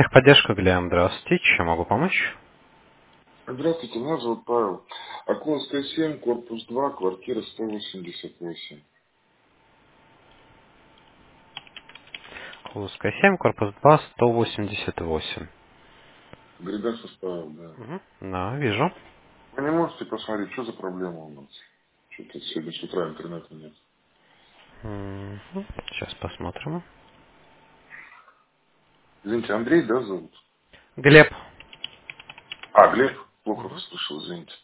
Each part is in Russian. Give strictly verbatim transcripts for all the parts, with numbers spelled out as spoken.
Техподдержка, Глеб, здравствуйте. Чем могу помочь? Здравствуйте, меня зовут Павел. Оконская семь, корпус два, квартира сто восемьдесят восемь. Кулуская семь, корпус два, сто восемьдесят восемь. Гряда состава, да. Угу. Да, вижу. Вы не можете посмотреть, что за проблема у нас? Что-то сегодня с утра интернета нет. Мгм. Сейчас посмотрим. Извините, Андрей, да, зовут? Глеб. А, Глеб? Плохо Мгм. расслышал, извините.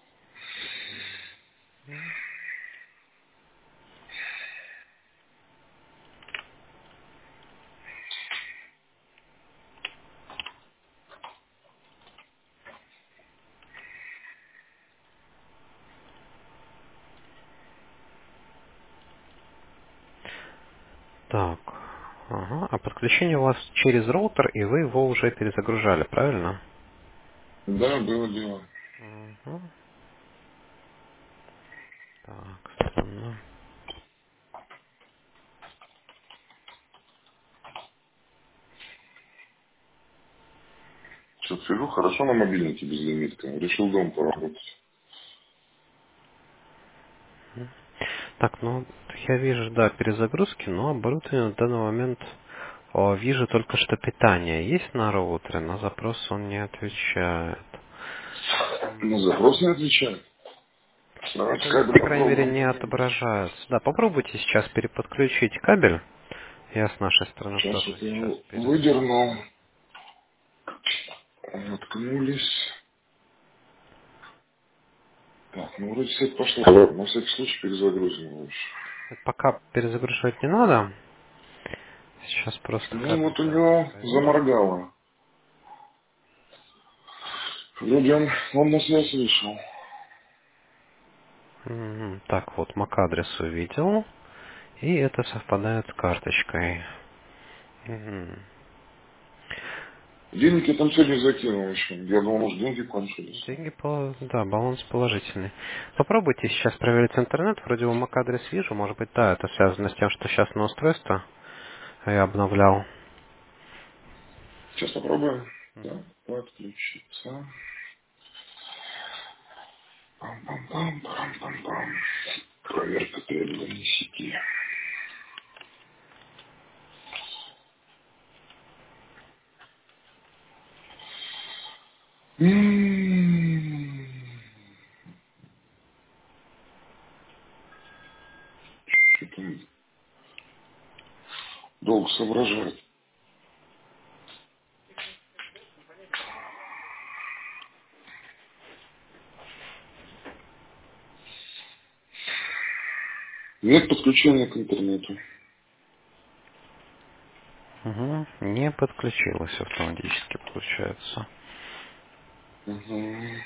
Так. Ага. А подключение у вас через роутер, и вы его уже перезагружали, правильно? Да, было дело. Угу. Так, странно. Что-то сижу хорошо на мобильнике безлимитка. Решил дома поработать. Так, ну, я вижу, да, перезагрузки, но оборудование на данный момент о, вижу только что питание есть на роутере, на запрос он не отвечает. На запрос не отвечает. Давайте Ну, кабель по крайней мере, попробуем не поднять. отображается. Да, попробуйте сейчас переподключить кабель. Я с нашей стороны Сейчас тоже вот я сейчас его выдерну. перезагружу. Воткнулись. Так, ну вроде сеть пошла. Алло. На всякий случай перезагрузим его еще. Пока перезагружать не надо. Сейчас просто Ну кабель вот у давайте него проверим. заморгало. Вроде он, он на связь вышел. Мгм. Так, вот MAC-адрес увидел. И это совпадает с карточкой. Мгм. Денег я там сегодня закинул еще. Я думал, может, деньги кончились. Деньги, по... да, баланс положительный. Попробуйте сейчас проверить интернет. Вроде бы MAC-адрес вижу. Может быть, да, это связано с тем, что сейчас на устройство я обновлял. Сейчас попробуем. Так, подключиться. Пам-пам-пам, пам-пам-пам. Проверка требований сети. М-м-м. Что-то он долго соображает. Нет подключения к интернету. Угу. Не подключилось автоматически, получается. Угу.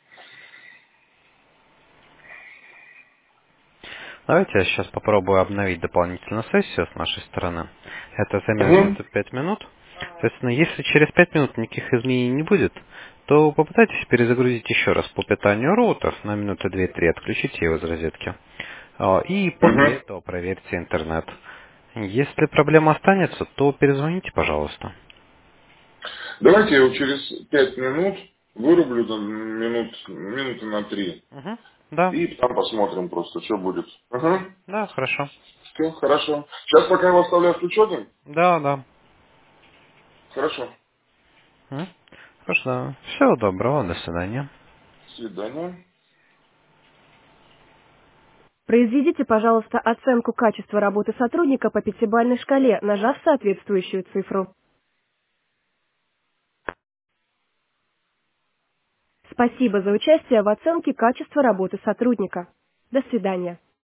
Давайте я сейчас попробую обновить дополнительную сессию с нашей стороны. Это займет Угу. где-то пять минут. Соответственно, если через пять минут никаких изменений не будет, то попытайтесь перезагрузить еще раз по питанию роутер на минуты две-три, отключите его из розетки. А, И после Угу. этого проверьте интернет. Если проблема останется, то перезвоните, пожалуйста. Давайте я его через пять минут вырублю там минут, минуты на три. Угу. Да, И там посмотрим просто, что будет. Ага. да, хорошо. Все, хорошо. Сейчас пока его оставляю включенным. Да, да. Хорошо. М? Хорошо. Всего доброго, до свидания. До свидания. Произведите, пожалуйста, оценку качества работы сотрудника по пятибалльной шкале, нажав соответствующую цифру. Спасибо за участие в оценке качества работы сотрудника. До свидания.